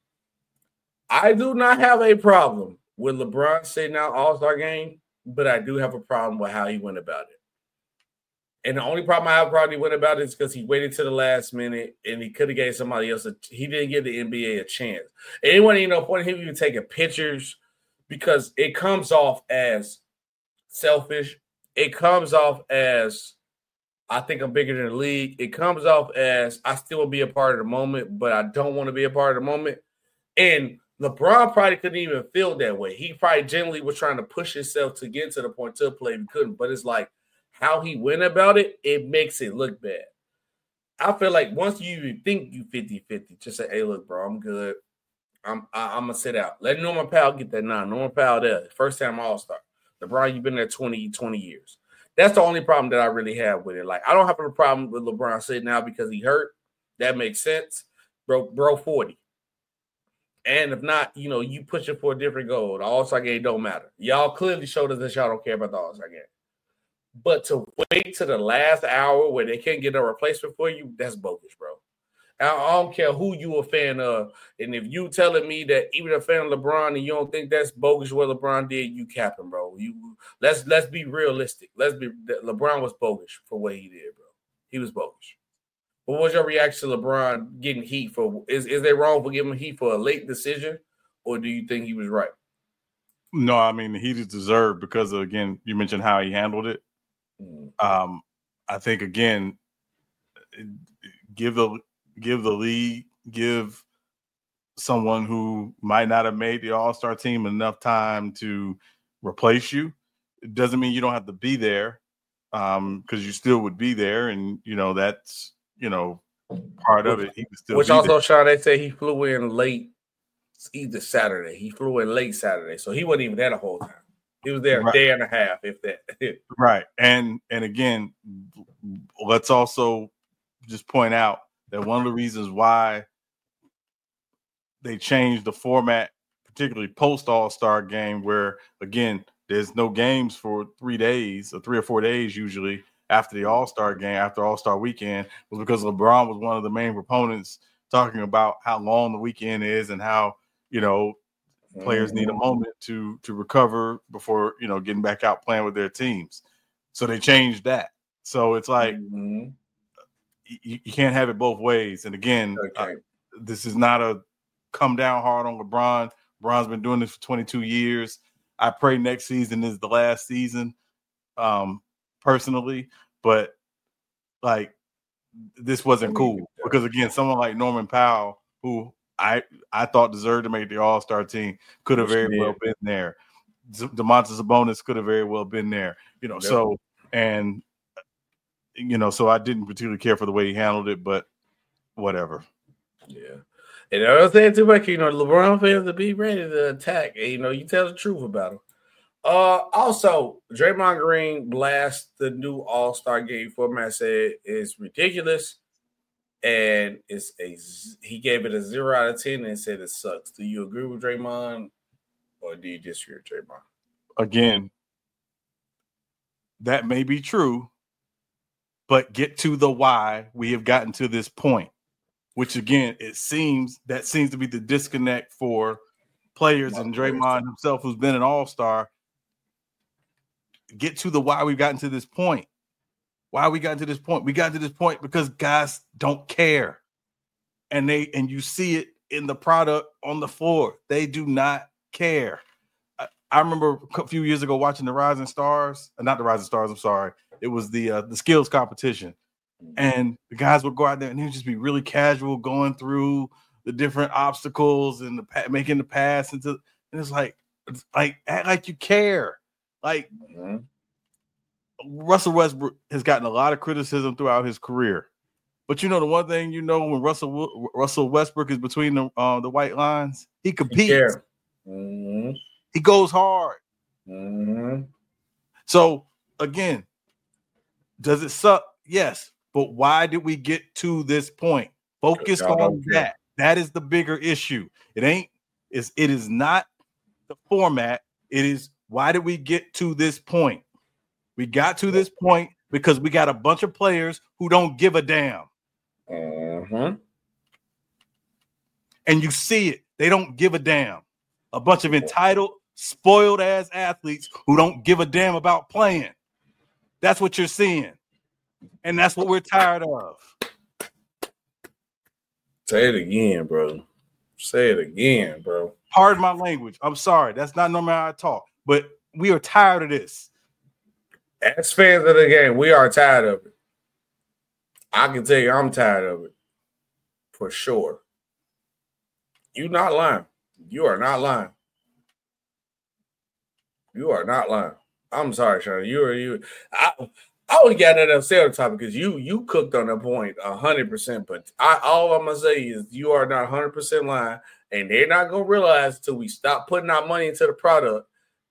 I do not have a problem with LeBron sitting out All-Star game, but I do have a problem with how he went about it. And the only problem I have probably went about it is because he waited to the last minute and he could have gave somebody else a he didn't give the N B A a chance. And it wasn't even no point in him even taking pictures because it comes off as selfish. It comes off as I think I'm bigger than the league. It comes off as I still want to be a part of the moment, but I don't want to be a part of the moment. And LeBron probably couldn't even feel that way. He probably generally was trying to push himself to get to the point to play. He couldn't, but it's like how he went about it, it makes it look bad. I feel like once you even think you fifty-fifty, just say, hey, look, bro, I'm good. I'm I, I'm going to sit out. Let Norman Powell get that nine. Norman Powell there. First time All-Star. LeBron, you've been there twenty, twenty years. That's the only problem that I really have with it. Like, I don't have a problem with LeBron sitting out because he hurt. That makes sense. Bro, bro, forty. And if not, you know, you pushing for a different goal. The All-Star game don't matter. Y'all clearly showed us that y'all don't care about the All-Star game. But to wait to the last hour where they can't get a replacement for you, that's bogus, bro. I, I don't care who you a fan of. And if you telling me that even a fan of LeBron and you don't think that's bogus what LeBron did, you capping, bro. You let's let's be realistic. Let's be LeBron was bogus for what he did, bro. He was bogus. What was your reaction to LeBron getting heat for? Is is they wrong for giving heat for a late decision, or do you think he was right? No, I mean he just deserved because of, again, you mentioned how he handled it. Mm. Um, I think again, give the give the league, give someone who might not have made the All-Star team enough time to replace you. It doesn't mean you don't have to be there, um, because you still would be there, and you know that's. You know, part of it. He was still Which also, Sean, they say he flew in late either Saturday. He flew in late Saturday, so he wasn't even there the whole time. He was there right. a day and a half, if that. Right, and and again, let's also just point out that one of the reasons why they changed the format, particularly post All-Star game, where again there's no games for three days or three or four days usually. After the All-Star game, after All-Star weekend, was because LeBron was one of the main proponents talking about how long the weekend is and how, you know, players mm-hmm. need a moment to to recover before, you know, getting back out playing with their teams. So they changed that. So it's like mm-hmm. you, you can't have it both ways. And again, okay. uh, this is not a come down hard on LeBron. LeBron's been doing this for twenty-two years. I pray next season is the last season. Um, personally, but like this wasn't cool because again, someone like Norman Powell, who I I thought deserved to make the All-Star team, could have very well been there. Domantas Sabonis could have very well been there, you know. Yep. So and you know, so I didn't particularly care for the way he handled it, but whatever. Yeah. And I was saying too much, you know, LeBron fans to be ready to attack. And, you know, you tell the truth about him. Uh, also, Draymond Green blast the new All-Star game format, said is ridiculous, and it's a he gave it a zero out of ten and said it sucks. Do you agree with Draymond, or do you disagree with Draymond? Again, that may be true, but get to the why we have gotten to this point, which again, it seems that seems to be the disconnect for players and Draymond himself, who's been an All-Star. Get to the why we've gotten to this point. Why we got to this point? We got to this point because guys don't care. And they and you see it in the product on the floor. They do not care. I, I remember a few years ago watching the Rising Stars, uh, not the Rising Stars, I'm sorry. It was the uh, the skills competition. And the guys would go out there and they would just be really casual going through the different obstacles and the making the pass into and it's like it's like act like you care. Like mm-hmm. Russell Westbrook has gotten a lot of criticism throughout his career, but you know the one thing you know when Russell Russell Westbrook is between the uh, the white lines, he competes. He, mm-hmm. he goes hard. Mm-hmm. So again, does it suck? Yes, but why did we get to this point? Focus on that. That is the bigger issue. It ain't. Is it is not the format. It is. Why did we get to this point? We got to this point because we got a bunch of players who don't give a damn. Mm-hmm. And you see it. They don't give a damn. A bunch of entitled, spoiled-ass athletes who don't give a damn about playing. That's what you're seeing. And that's what we're tired of. Say it again, bro. Say it again, bro. Pardon my language. I'm sorry. That's not normal how I talk. But we are tired of this. As fans of the game, we are tired of it. I can tell you I'm tired of it. For sure. You're not lying. You are not lying. You are not lying. I'm sorry, Sean. You are you. I I only got that upset on the topic because you you cooked on that point a hundred percent. But I all I'm gonna say is you are not a hundred percent lying, and they're not gonna realize until we stop putting our money into the product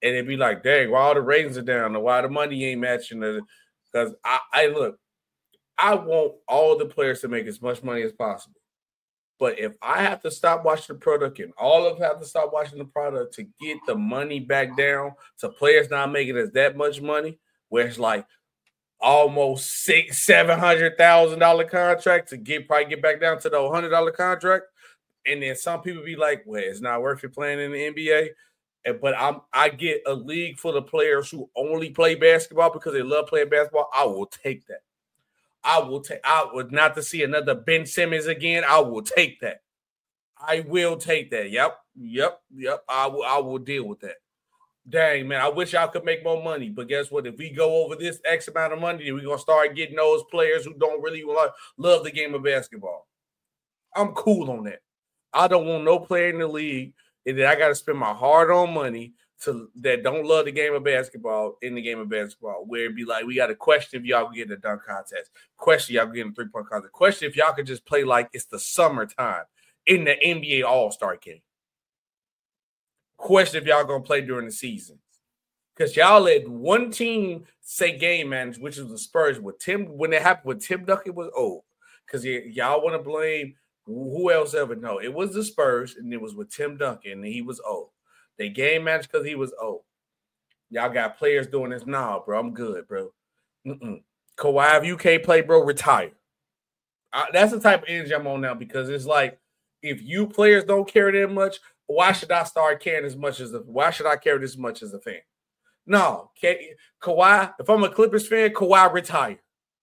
and it'd be like, dang, why all the ratings are down, or why the money ain't matching? Because I, I look, I want all the players to make as much money as possible. But if I have to stop watching the product and all of them have to stop watching the product to get the money back down to players not making us that much money, where it's like almost six, seven hundred thousand dollar contract to get probably get back down to the hundred dollar contract, and then some people be like, "Well, it's not worth it playing in the N B A." And, but I'm I get a league full of players who only play basketball because they love playing basketball. I will take that. I will take. I would not to see another Ben Simmons again. I will take that. I will take that. Yep, yep, yep. I will. I will deal with that. Dang, man. I wish I could make more money, but guess what? If we go over this X amount of money, then we're gonna start getting those players who don't really love, love the game of basketball. I'm cool on that. I don't want no player in the league, and then I got to spend my hard-earned money to that don't love the game of basketball in the game of basketball, where it'd be like, we got to question if y'all can get in the dunk contest, question y'all can get in the three-point contest, question if y'all could just play like it's the summertime in the N B A All-Star game. Question if y'all going to play during the season. Because y'all let one team say game manage, which was the Spurs. With Tim, when it happened with Tim Duncan, was old. Because y- y'all want to blame who else ever? No, it was the Spurs, and it was with Tim Duncan, and he was old. They game managed because he was old. Y'all got players doing this now, nah, bro. I'm good, bro. Mm-mm. Kawhi, if you can't play, bro, retire. I, that's the type of energy I'm on now, because it's like, if you players don't care that much, why should I start caring as much as a, why should I care this much as a fan? No, can't, Kawhi, if I'm a Clippers fan, Kawhi retire.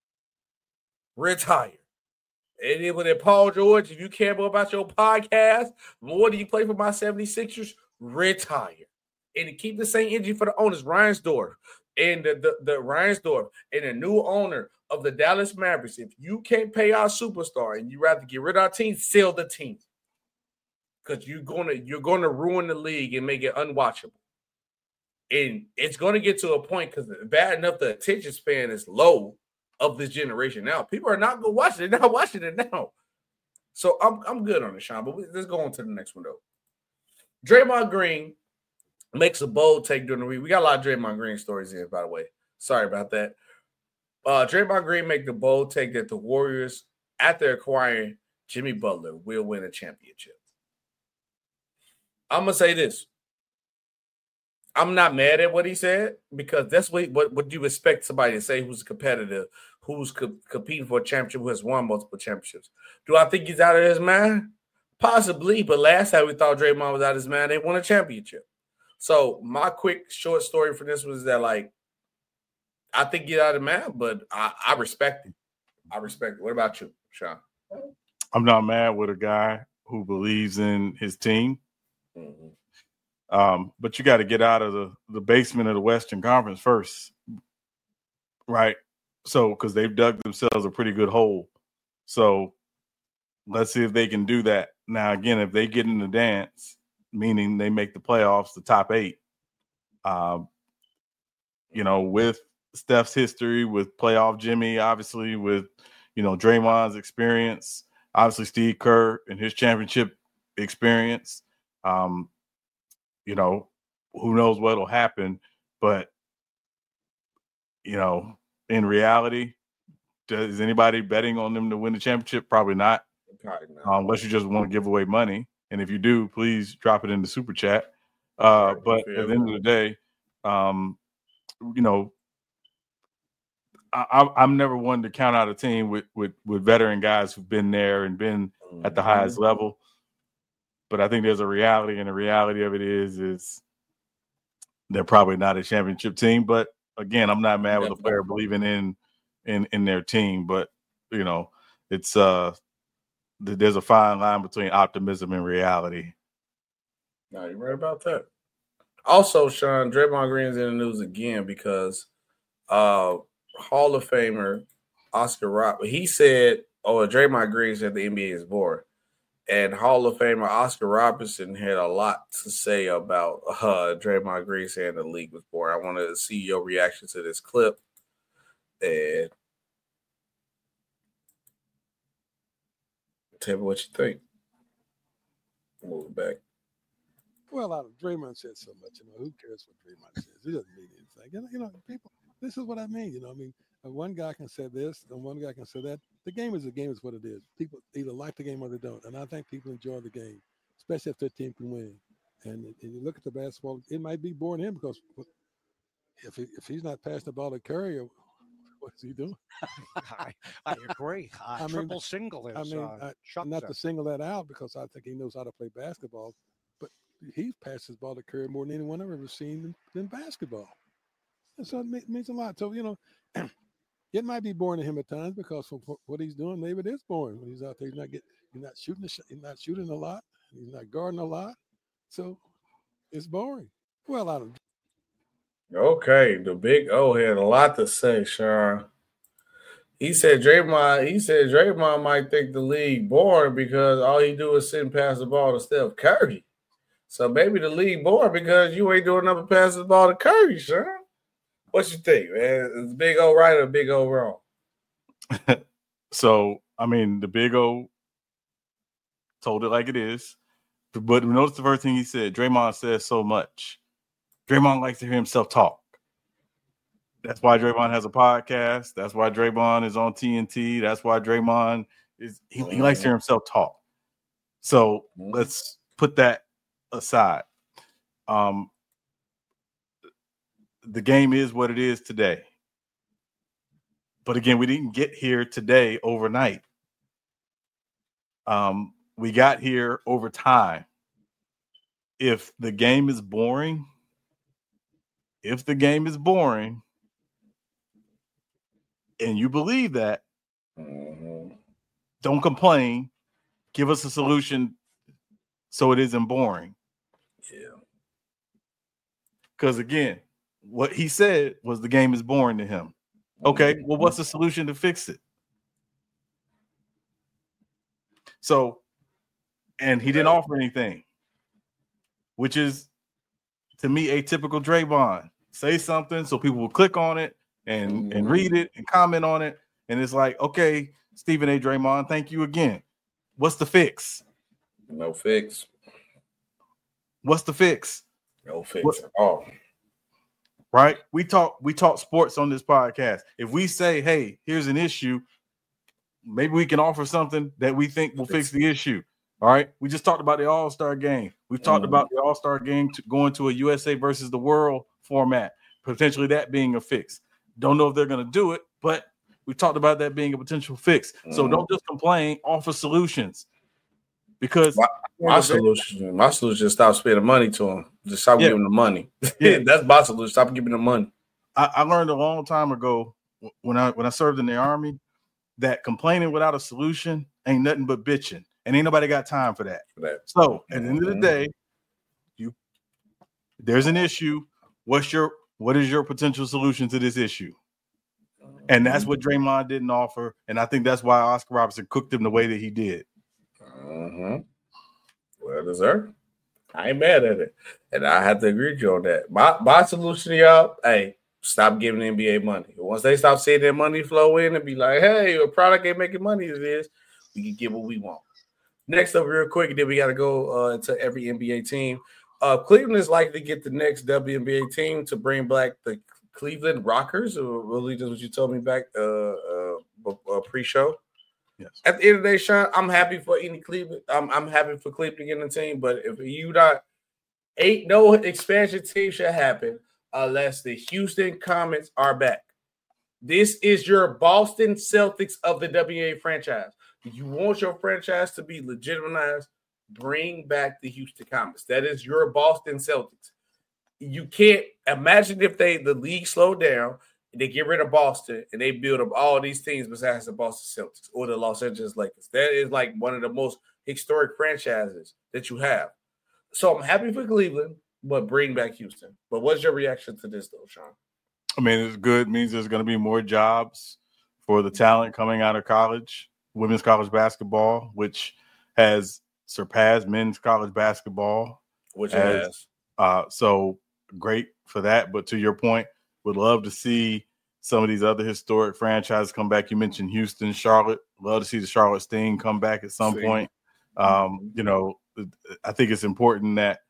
Retire. And then with it, Paul George, if you care more about your podcast more than you play for my seventy-sixers, retire. And to keep the same energy for the owners, Reinsdorf, and the, the, the Reinsdorf, and the new owner of the Dallas Mavericks. If you can't pay our superstar and you rather get rid of our team, sell the team. Because you're gonna you're gonna ruin the league and make it unwatchable. And it's gonna get to a point, because bad enough the attention span is low of this generation now. People are not gonna watch it. They're not watching it now. So I'm I'm good on it, Sean. But we, let's go on to the next one though. Draymond Green makes a bold take during the week. We got a lot of Draymond Green stories in, by the way. Sorry about that. Uh, Draymond Green make the bold take that the Warriors, after acquiring Jimmy Butler, will win a championship. I'm gonna say this. I'm not mad at what he said, because that's what what, what you expect somebody to say who's competitive, who's co- competing for a championship, who has won multiple championships. Do I think he's out of his mind? Possibly, but last time we thought Draymond was out of his mind, they won a championship. So my quick short story for this was that, like, I think he's out of mind, but I, I respect him. I respect it. What about you, Sean? I'm not mad with a guy who believes in his team. Mm-hmm. Um, but you got to get out of the, the basement of the Western Conference first, right? So, because they've dug themselves a pretty good hole. So let's see if they can do that. Now, again, if they get in the dance, meaning they make the playoffs, the top eight, um, you know, with Steph's history, with playoff Jimmy, obviously, with, you know, Draymond's experience, obviously Steve Kerr and his championship experience, um, you know, who knows what will happen. But, you know, in reality, is anybody betting on them to win the championship? Probably not. Probably not. Um, unless you just want to give away money. And if you do, please drop it in the super chat. Uh, but at the end of the day, um, you know, I, I'm never one to count out a team with, with, with veteran guys who've been there and been at the highest level. But I think there's a reality, and the reality of it is, is they're probably not a championship team. But again, I'm not mad with a player believing in, in, in their team. But, you know, it's uh, there's a fine line between optimism and reality. No, you're right about that. Also, Sean, Draymond Green's in the news again because uh, Hall of Famer Oscar Rob, he said, oh, Draymond Green said the N B A is boring. And Hall of Famer Oscar Robertson had a lot to say about uh, Draymond Green saying the league was boring. I want to see your reaction to this clip. And tell me what you think. Move back. Well, I, Draymond said so much. You know, who cares what Draymond says? It doesn't mean anything. You know, you know, people. This is what I mean. You know, I mean, uh, one guy can say this, and one guy can say that. The game is a game. Is what it is. People either like the game or they don't. And I think people enjoy the game, especially if their team can win. And, and you look at the basketball, it might be boring him because if he, if he's not passing the ball to Curry, what is he doing? I, I agree. Uh, I mean, triple single is I mean, uh, I, not to single that out because I think he knows how to play basketball, but he passes the ball to Curry more than anyone I've ever seen in, in basketball. And so it means a lot. So, you know, it might be boring to him at times because of what he's doing, maybe it is boring when he's out there. He's not get, he's not shooting, the sh- he's not shooting a lot. He's not guarding a lot. So it's boring. Well, I don't. Okay, the big O had a lot to say, Sean. He said Draymond, he said Draymond might think the league boring because all he do is sit and pass the ball to Steph Curry. So maybe the league boring because you ain't doing nothing but pass the ball to Curry, Sean. What you think, man? Is Big O right or Big O wrong? So, I mean, the Big O told it like it is. But notice the first thing he said, Draymond says so much. Draymond likes to hear himself talk. That's why Draymond has a podcast. That's why Draymond is on T N T. That's why Draymond is he, he likes to hear himself talk. So let's put that aside. Um, the game is what it is today. But again, we didn't get here today overnight. Um, we got here over time. If the game is boring, if the game is boring, and you believe that, mm-hmm. don't complain. Give us a solution so it isn't boring. Yeah. Because again, what he said was the game is boring to him. Okay, mm-hmm. well, what's the solution to fix it? So, and he didn't offer anything, which is, to me, atypical Draymond. Say something so people will click on it and, mm-hmm. and read it and comment on it. And it's like, okay, Stephen A. Draymond, thank you again. What's the fix? No fix. What's the fix? No fix what, at all. Right? We talk, we talk sports on this podcast. If we say, hey, here's an issue, maybe we can offer something that we think will fix the issue. All right. We just talked about the All-Star game. We've talked mm-hmm. about the All-Star game to going to a U S A versus the world format, potentially that being a fix. Don't know if they're going to do it, but we talked about that being a potential fix. Mm-hmm. So don't just complain, offer solutions. Because my, my solution, my solution is stop spending money to them. Just stop yeah. giving them money. Yeah. That's my solution. Stop giving them money. I, I learned a long time ago when I when I served in the Army that complaining without a solution ain't nothing but bitching. And ain't nobody got time for that. For that. So at the end of the day, you there's an issue. What's your what is your potential solution to this issue? And that's what Draymond didn't offer. And I think that's why Oscar Robertson cooked him the way that he did. Uh-huh. Well deserved. I ain't mad at it. And I have to agree with you on that. My my solution to y'all, hey, stop giving the N B A money. Once they stop seeing their money flow in and be like, hey, a product ain't making money as it is, we can get what we want. Next up, real quick, and then we got to go uh, into every N B A team. Uh, Cleveland is likely to get the next W N B A team to bring back the Cleveland Rockers. Or really, that's what you told me back uh, uh, uh, pre-show. Yes. At the end of the day, Sean, I'm happy for any Cleveland. I'm, I'm happy for Cleveland to get in the team. But if you not, ain't no expansion team should happen unless the Houston Comets are back. This is your Boston Celtics of the W N B A franchise. If you want your franchise to be legitimized, bring back the Houston Comets. That is your Boston Celtics. You can't imagine if they the league slowed down and they get rid of Boston and they build up all these teams besides the Boston Celtics or the Los Angeles Lakers. That is like one of the most historic franchises that you have. So I'm happy for Cleveland, but bring back Houston. But what's your reaction to this, though, Sean? I mean, it's good. It means there's going to be more jobs for the talent coming out of college. Women's college basketball, which has surpassed men's college basketball. Which it has. has. Uh, so great for that. But to your point, would love to see some of these other historic franchises come back. You mentioned Houston, Charlotte. Love to see the Charlotte Sting come back at some see. point. Um, you know, I think it's important that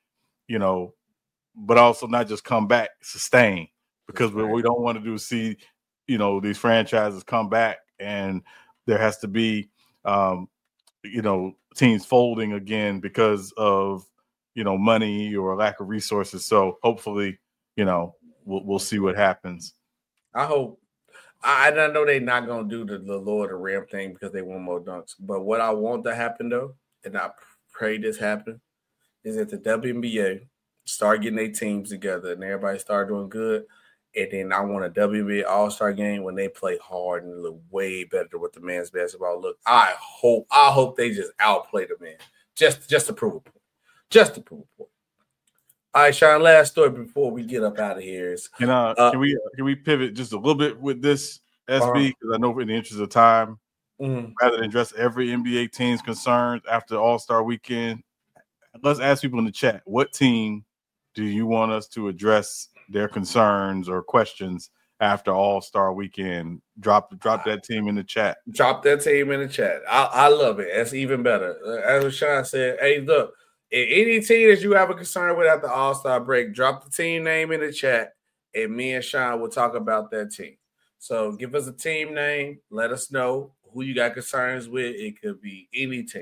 you know, but also not just come back, sustain, because what we don't want to do is see, you know, these franchises come back and there has to be, um, you know, teams folding again because of, you know, money or lack of resources. So hopefully, you know, we'll we'll see what happens. I hope. I, I know they're not gonna do the, the Lord of the Ram thing because they want more dunks. But what I want to happen though, and I pray this happen, is that the W N B A start getting their teams together and everybody start doing good. And then I want a W N B A All-Star game when they play hard and look way better than what the men's basketball look. I hope, I hope they just outplay the men. Just, just to prove a point. Just to prove a point. All right, Sean, last story before we get up out of here is Can uh, uh, can we can we pivot just a little bit with this S Uh-huh. B? Because I know in the interest of time, mhm. rather than address every N B A team's concerns after All-Star weekend, let's ask people in the chat, what team do you want us to address their concerns or questions after All-Star weekend? Drop drop that team in the chat. Drop that team in the chat. I, I love it. That's even better. As Sean said, hey, look, any team that you have a concern with at the All-Star break, drop the team name in the chat, and me and Sean will talk about that team. So give us a team name. Let us know who you got concerns with. It could be any team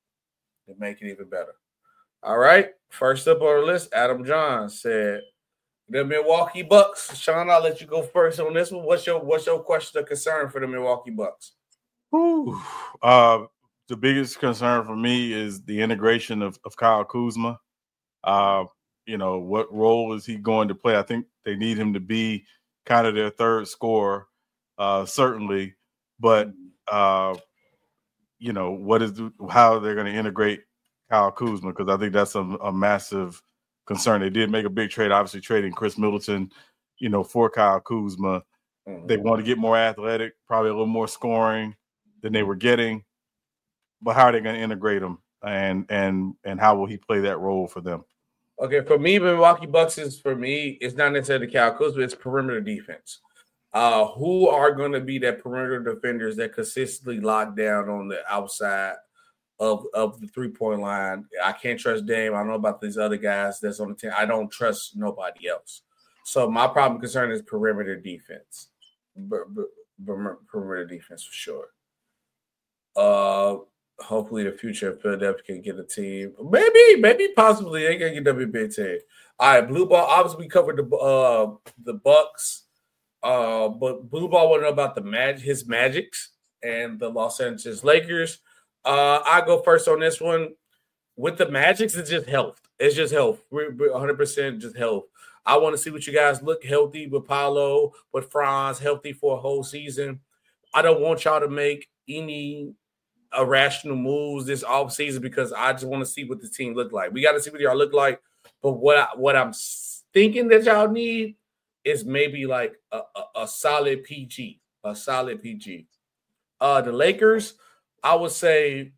to make it even better. All right. First up on the list, Adam John said, the Milwaukee Bucks. Sean, I'll let you go first on this one. What's your what's your question or concern for the Milwaukee Bucks? Whew. Uh, the biggest concern for me is the integration of, of Kyle Kuzma. Uh, you know, what role is he going to play? I think they need him to be kind of their third scorer, uh, certainly. But, uh, you know, what is the, how they're going to integrate Kyle Kuzma? Because I think that's a, a massive concern. They did make a big trade, obviously trading Chris Middleton, you know, for Kyle Kuzma. Mm-hmm. They want to get more athletic, probably a little more scoring than they were getting. But how are they going to integrate him, and and and how will he play that role for them? Okay, for me, Milwaukee Bucks is for me. It's not necessarily Kyle Kuzma. It's perimeter defense. Uh, who are going to be that perimeter defenders that consistently lock down on the outside of of the three point line? I can't trust Dame. I don't know about these other guys that's on the team. I don't trust nobody else. So my problem concern is perimeter defense. B- b- b- perimeter defense for sure. Uh. Hopefully, the future of Philadelphia can get a team. Maybe, maybe, possibly they can get W B A team. All right, blue ball. Obviously, we covered the uh, the Bucks, uh, but blue ball want to know about the mag, his Magics and the Los Angeles Lakers. Uh, I go first on this one. With the Magics, it's just health. It's just health. We're, we're one hundred percent just health. I want to see what you guys look healthy with Paolo, with Franz, healthy for a whole season. I don't want y'all to make any irrational moves this offseason because I just want to see what the team look like. We got to see what y'all look like. But what I, what I'm thinking that y'all need is maybe like a, a, a solid P G, a solid P G. Uh, the Lakers, I would say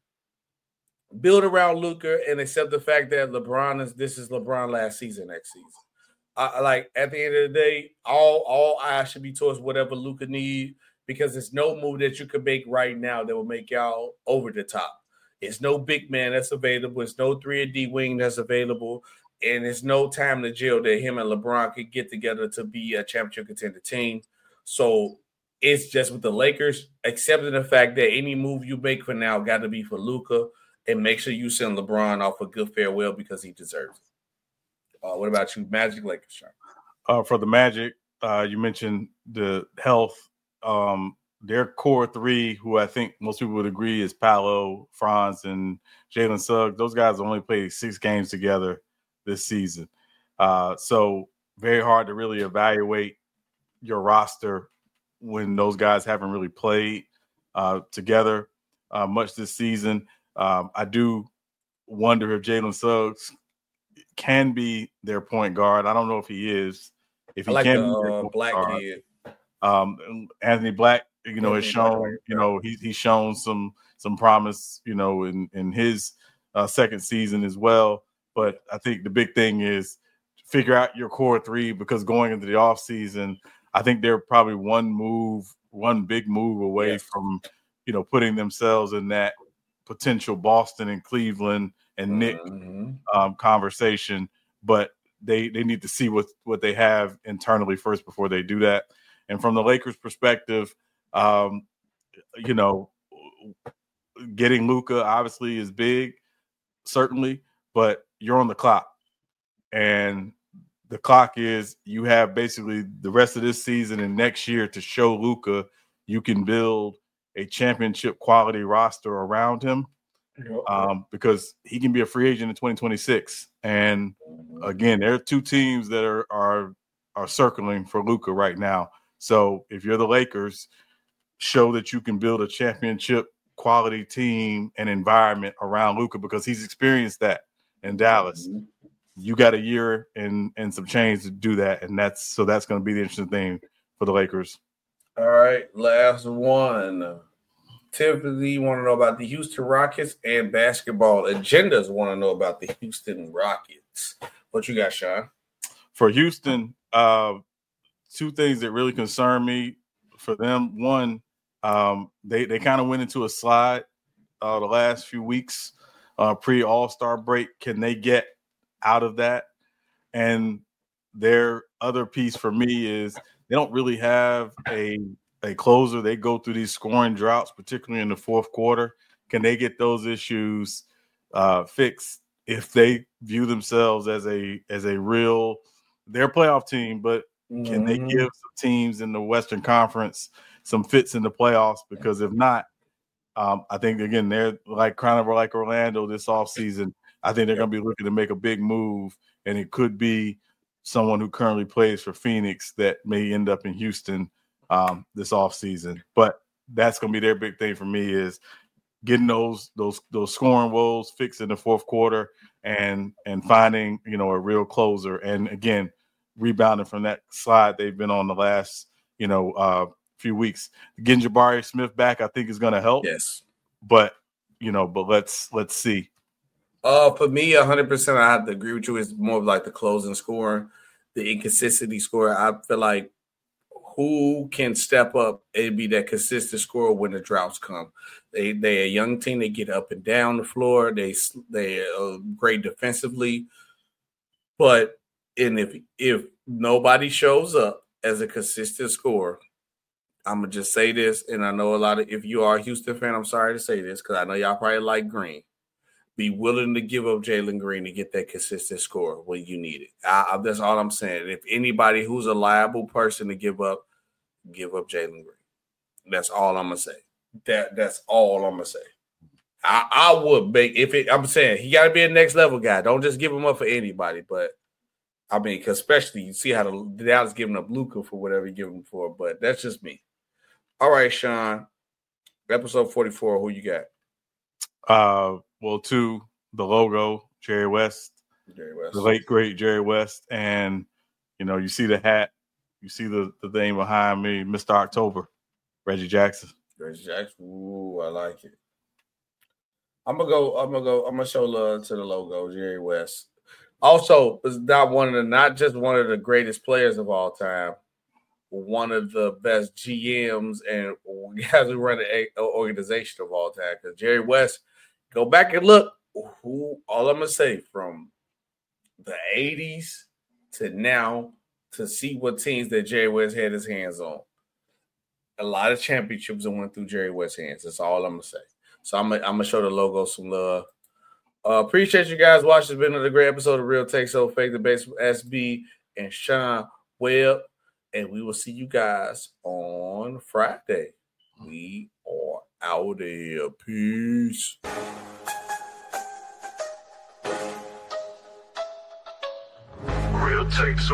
build around Luka and accept the fact that LeBron is this is LeBron last season, next season. I, like at the end of the day, all all eyes should be towards whatever Luka needs. Because there's no move that you can make right now that will make y'all over the top. It's no big man that's available. It's no three and D wing that's available. And it's no time to jail that him and LeBron could get together to be a championship contender team. So it's just with the Lakers, accepting the fact that any move you make for now got to be for Luka, and make sure you send LeBron off a good farewell because he deserves it. Uh, what about you, Magic Lakers, Sean? Uh, for the Magic, uh, you mentioned the health. Um, their core three, who I think most people would agree is Paolo, Franz, and Jalen Suggs. Those guys only played six games together this season. Uh, so very hard to really evaluate your roster when those guys haven't really played uh, together uh, much this season. Um, I do wonder if Jalen Suggs can be their point guard. I don't know if he is. If he I like can the be their uh, point black guard. kid. Um, Anthony Black, you know, has Anthony shown, Black, you know, he's he's shown some some promise, you know, in in his uh, second season as well. But I think the big thing is figure out your core three, because going into the offseason, I think they're probably one move, one big move away Yes. from, you know, putting themselves in that potential Boston and Cleveland and Nick Mhm. um, conversation. but they they need to see what what they have internally first before they do that. And from the Lakers' perspective, um, you know, getting Luka obviously is big, certainly, but you're on the clock. And the clock is you have basically the rest of this season and next year to show Luka you can build a championship quality roster around him, um, because he can be a free agent in twenty twenty-six. And again, there are two teams that are are are circling for Luka right now. So if you're the Lakers, show that you can build a championship quality team and environment around Luka, because he's experienced that in Dallas. You got a year and and some change to do that, and that's so that's going to be the interesting thing for the Lakers. All right, last one. Typically, you want to know about the Houston Rockets, and basketball agendas want to know about the Houston Rockets. What you got, Sean? For Houston, uh, two things that really concern me for them. One, um, they they kind of went into a slide uh, the last few weeks, uh, pre All-Star break. Can they get out of that? And their other piece for me is they don't really have a a closer. They go through these scoring droughts, particularly in the fourth quarter. Can they get those issues uh, fixed if they view themselves as a as a real their playoff team? But mm-hmm. can they give some teams in the Western Conference some fits in the playoffs? Because if not, um, I think again they're like kind of like Orlando this offseason. I think they're going to be looking to make a big move, and it could be someone who currently plays for Phoenix that may end up in Houston um, this offseason. But that's going to be their big thing for me, is getting those those those scoring woes fixed in the fourth quarter, and and finding, you know, a real closer. And again, rebounding from that slide they've been on the last, you know, uh, few weeks. Getting Jabari Smith back, I think, is going to help. Yes, but you know, but let's let's see. Uh, for me, one hundred percent, I have to agree with you. It's more of like the closing scoring, the inconsistency score. I feel like who can step up and be that consistent scorer when the droughts come? They they a young team. They get up and down the floor. They they are great defensively, but and if if nobody shows up as a consistent scorer, I'm gonna just say this, and I know a lot of, if you are a Houston fan, I'm sorry to say this because I know y'all probably like Green. Be willing to give up Jalen Green to get that consistent score when you need it. I, I, that's all I'm saying. If anybody who's a liable person to give up, give up Jalen Green. That's all I'm gonna say. That that's all I'm gonna say. I, I would make if it. I'm saying he got to be a next level guy. Don't just give him up for anybody. But I mean, cause especially you see how the Dallas giving up Luka for whatever you give him for. But that's just me. All right, Sean. Episode forty-four. Who you got? Uh. Well, two, the logo, Jerry West, Jerry West, the late, great Jerry West. And, you know, you see the hat, you see the, the thing behind me, Mister October, Reggie Jackson. Reggie Jackson. Ooh, I like it. I'm going to go, I'm going to go, I'm going to show love to the logo, Jerry West. Also, it's not one of the, not just one of the greatest players of all time, one of the best G Ms and guys who run an organization of all time. Because Jerry West, go back and look who, all I'm going to say, from the eighties to now, to see what teams that Jerry West had his hands on. A lot of championships that went through Jerry West's hands. That's all I'm going to say. So I'm going I'm to show the logo some love. Uh, appreciate you guys watching. It's been another great episode of Real Take So Fake, the base with S B and Sean Webb. And we will see you guys on Friday. We are out there. Peace. Real takes.